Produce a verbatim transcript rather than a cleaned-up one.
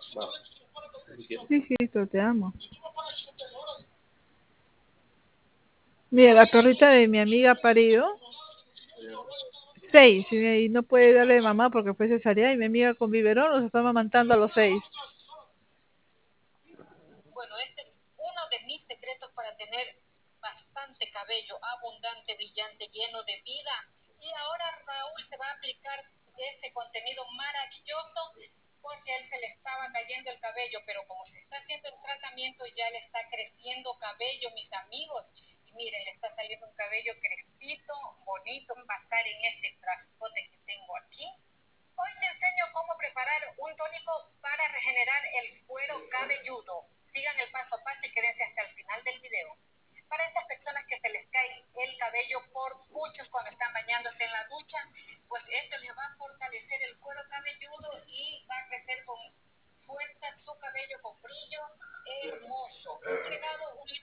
Va. Sí, hijito, te amo. Mira, la perrita de mi amiga ha parido seis y no puede darle de mamá porque fue cesárea y mi amiga con biberón los está amamantando a los seis. Bueno, este es uno de mis secretos para tener bastante cabello, abundante, brillante, lleno de vida. Y ahora Raúl se va a aplicar ese contenido maravilloso porque a él se le estaba cayendo el cabello, pero como se está haciendo el tratamiento ya le está creciendo cabello, mis amigos. Y miren, le está saliendo un cabello crespito, bonito, pasar en este traspote que tengo aquí. Hoy te enseño cómo preparar un tónico para regenerar el cuero cabelludo. Sigan el paso a paso y quédense hasta el final del video. Para esas personas que se les cae el cabello por puchos cuando están bañándose en la ducha, pues este